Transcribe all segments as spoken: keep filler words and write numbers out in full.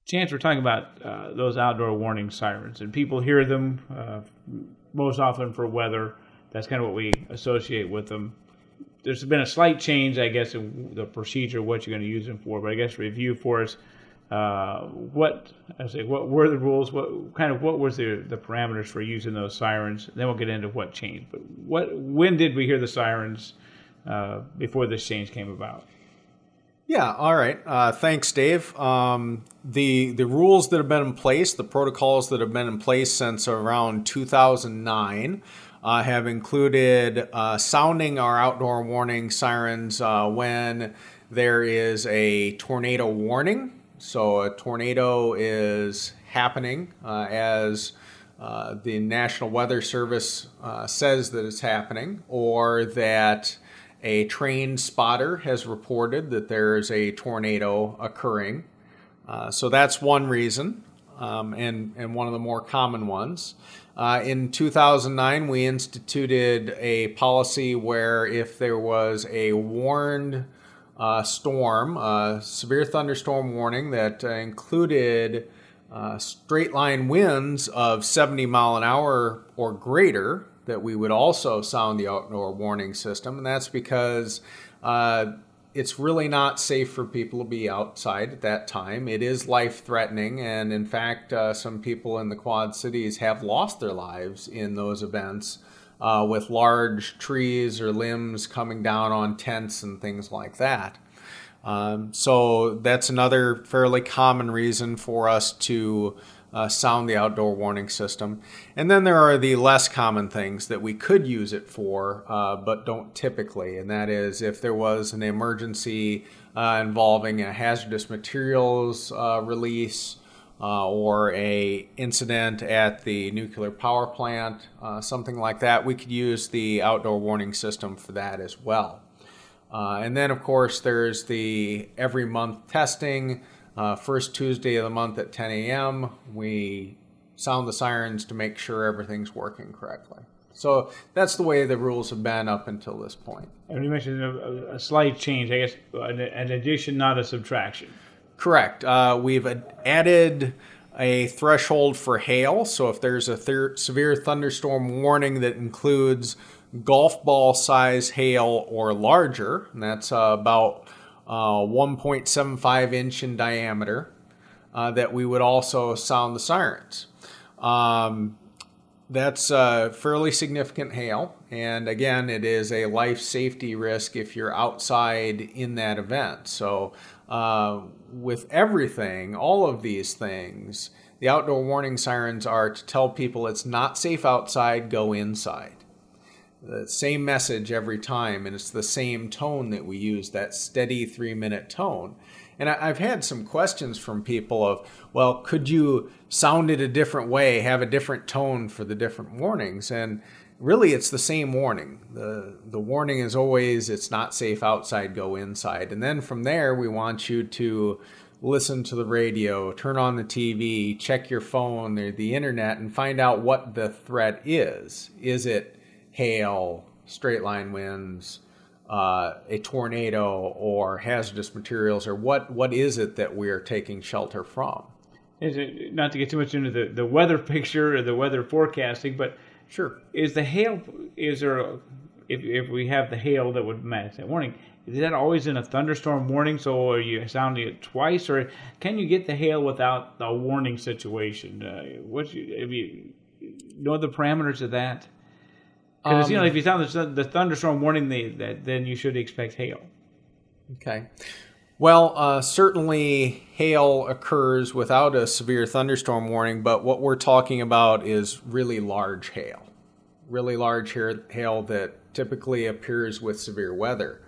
Chance, we're talking about uh, those outdoor warning sirens, and people hear them uh, most often for weather. That's kind of what we associate with them. There's been a slight change, I guess, in the procedure, what you're going to use them for. But I guess review for us, uh, what I say, what were the rules? What kind of what was the the parameters for using those sirens? Then we'll get into what changed. But what when did we hear the sirens uh, before this change came about? Yeah, all right. Uh, thanks, Dave. Um, the the rules that have been in place, the protocols that have been in place since around two thousand nine, uh, have included uh, sounding our outdoor warning sirens uh, when there is a tornado warning. So a tornado is happening uh, as uh, the National Weather Service uh, says that it's happening, or that a trained spotter has reported that there is a tornado occurring. Uh, so that's one reason, um, and, and one of the more common ones. Uh, in two thousand nine, we instituted a policy where if there was a warned uh, storm, a severe thunderstorm warning that uh, included uh, straight line winds of seventy mile an hour or greater, that we would also sound the outdoor warning system. And that's because uh, it's really not safe for people to be outside at that time. It is life-threatening, and in fact, uh, some people in the Quad Cities have lost their lives in those events uh, with large trees or limbs coming down on tents and things like that. Um, so that's another fairly common reason for us to Uh, sound the outdoor warning system. And then there are the less common things that we could use it for, uh, but don't typically. And that is if there was an emergency uh, involving a hazardous materials uh, release uh, or a incident at the nuclear power plant, uh, something like that, we could use the outdoor warning system for that as well. Uh, and then, of course, there's the every month testing. Uh, first Tuesday of the month at ten a.m., we sound the sirens to make sure everything's working correctly. So that's the way the rules have been up until this point. And you mentioned a, a slight change, I guess, an, an addition, not a subtraction. Correct. Uh, we've added a threshold for hail. So if there's a th- severe thunderstorm warning that includes golf ball size hail or larger, and that's uh, about Uh, one point seven five inch in diameter, uh, that we would also sound the sirens. Um, that's uh, fairly significant hail, and again, it is a life safety risk if you're outside in that event. So uh, with everything, all of these things, the outdoor warning sirens are to tell people it's not safe outside, go inside. The same message every time, and it's the same tone that we use, that steady three-minute tone. And I, I've had some questions from people of, well, could you sound it a different way, have a different tone for the different warnings? And really, it's the same warning. The, the warning is always, it's not safe outside, go inside. And then from there, we want you to listen to the radio, turn on the T V, check your phone or the internet, and find out what the threat is. Is it hail, straight line winds, uh, a tornado, or hazardous materials, or what, what is it that we're taking shelter from? Is it, not to get too much into the, the weather picture or the weather forecasting, but sure, is the hail, is there, a, if, if we have the hail that would match that warning, is that always in a thunderstorm warning, so are you sounding it twice, or can you get the hail without the warning situation? Uh, what you, if you know the parameters of that? Because um, you know, if you sound the, the thunderstorm warning, the, that then you should expect hail. Okay. Well, uh, certainly hail occurs without a severe thunderstorm warning, but what we're talking about is really large hail. Really large hail that typically appears with severe weather.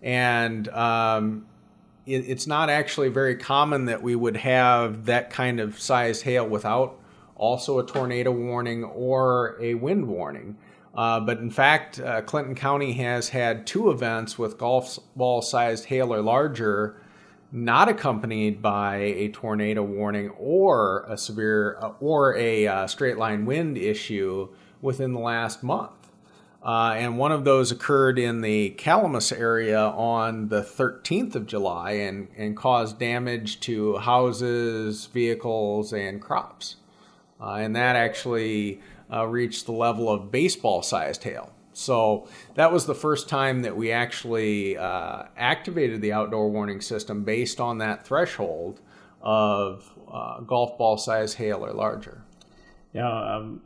And um, it, it's not actually very common that we would have that kind of size hail without also a tornado warning or a wind warning. Uh, but in fact, uh, Clinton County has had two events with golf ball sized hail or larger, not accompanied by a tornado warning or a severe uh, or a uh, straight line wind issue within the last month. Uh, and one of those occurred in the Calamus area on the thirteenth of July and, and caused damage to houses, vehicles, and crops. Uh, and that actually uh, reached the level of baseball-sized hail. So that was the first time that we actually uh, activated the outdoor warning system based on that threshold of uh, golf ball-sized hail or larger. Now, um,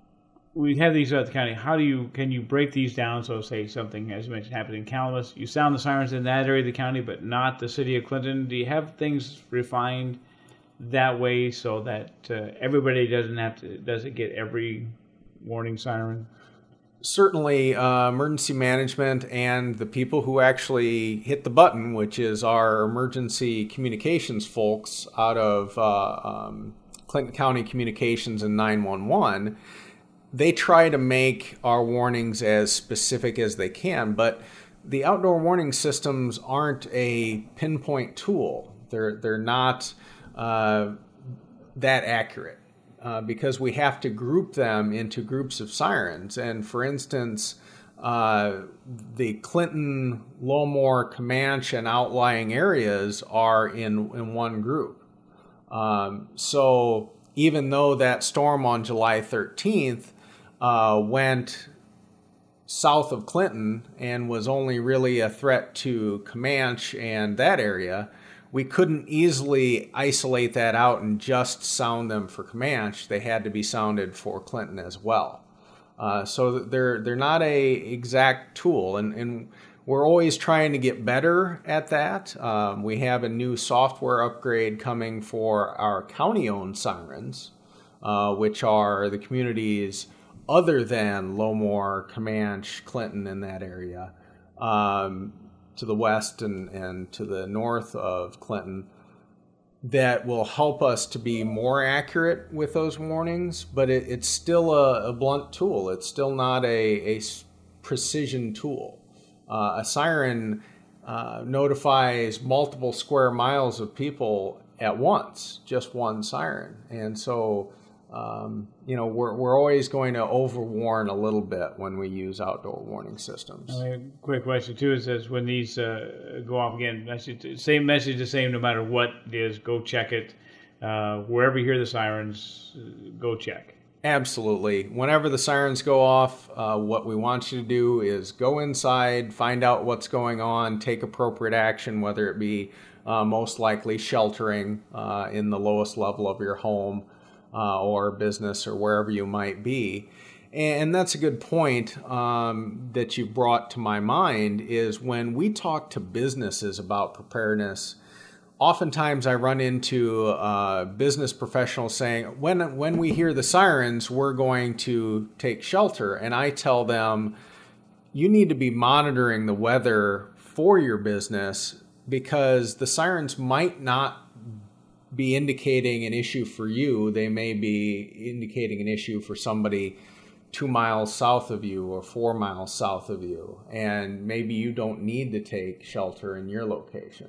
we have these at the county. How do you can you break these down? So, say something, as you mentioned, happened in Calamus. You sound the sirens in that area of the county, but not the city of Clinton. Do you have things refined that way so that uh, everybody doesn't have to doesn't get every warning siren? Certainly, uh, emergency management and the people who actually hit the button, which is our emergency communications folks out of uh, um, Clinton County Communications and nine one one, they try to make our warnings as specific as they can, but the outdoor warning systems aren't a pinpoint tool. They're, they're not uh, that accurate. Uh, because we have to group them into groups of sirens. And for instance, uh, the Clinton, Lowmore, Comanche, and outlying areas are in, in one group. Um, so even though that storm on July thirteenth uh, went south of Clinton and was only really a threat to Comanche and that area, we couldn't easily isolate that out and just sound them for Comanche. They had to be sounded for Clinton as well. Uh, so they're they're not a exact tool, and, and we're always trying to get better at that. Um, we have a new software upgrade coming for our county-owned sirens, uh, which are the communities other than Lowmore, Comanche, Clinton, in that area. Um, to the west and, and to the north of Clinton, that will help us to be more accurate with those warnings, but it, it's still a, a blunt tool. It's still not a, a precision tool. Uh, a siren uh, notifies multiple square miles of people at once, just one siren. And so, um, you know, we're, we're always going to overwarn a little bit when we use outdoor warning systems. A quick question too is, is when these uh, go off again, message, same message, the same no matter what it is, go check it. Uh, wherever you hear the sirens, go check. Absolutely. Whenever the sirens go off, uh, what we want you to do is go inside, find out what's going on, take appropriate action, whether it be uh, most likely sheltering uh, in the lowest level of your home, Uh, or business or wherever you might be. And that's a good point um, that you brought to my mind is when we talk to businesses about preparedness, oftentimes I run into uh, business professionals saying, when, when we hear the sirens, we're going to take shelter. And I tell them, you need to be monitoring the weather for your business because the sirens might not be indicating an issue for you. They may be indicating an issue for somebody two miles south of you or four miles south of you. And maybe you don't need to take shelter in your location.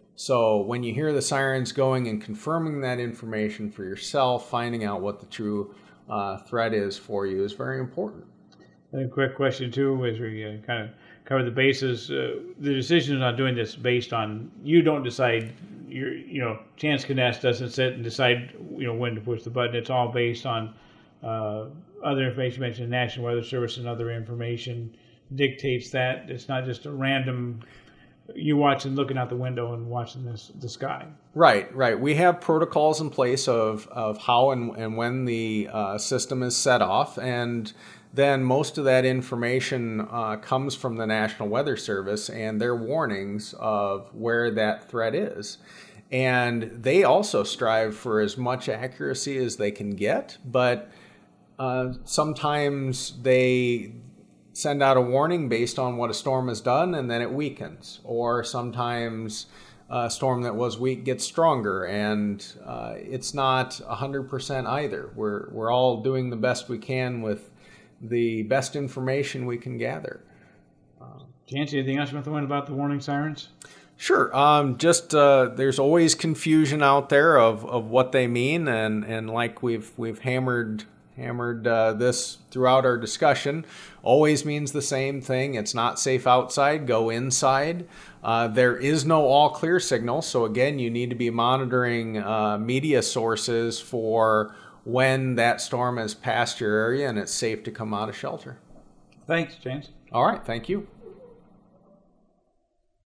So when you hear the sirens going and confirming that information for yourself, finding out what the true uh, threat is for you is very important. And a quick question too, as we uh, kind of cover the bases, uh, the decision on doing this based on, you don't decide, you're, you know, Chance Kness doesn't sit and decide, you know, when to push the button. It's all based on uh, other information. You mentioned National Weather Service and other information dictates that. It's not just a random, you watching, looking out the window and watching this, the sky. Right, right. We have protocols in place of, of how and, and when the uh, system is set off, and then most of that information uh, comes from the National Weather Service and their warnings of where that threat is. And they also strive for as much accuracy as they can get, but uh, sometimes they send out a warning based on what a storm has done and then it weakens. Or sometimes a storm that was weak gets stronger, and uh, it's not one hundred percent either. We're, we're all doing the best we can with the best information we can gather. Uh, Chance, anything else you want to know about the warning sirens? Sure. Um, just uh, there's always confusion out there of, of what they mean, and, and like we've we've hammered hammered uh, this throughout our discussion. Always means the same thing. It's not safe outside. Go inside. Uh, there is no all clear signal. So again, you need to be monitoring uh, media sources for when that storm has passed your area and it's safe to come out of shelter. Thanks, James. All right. Thank you.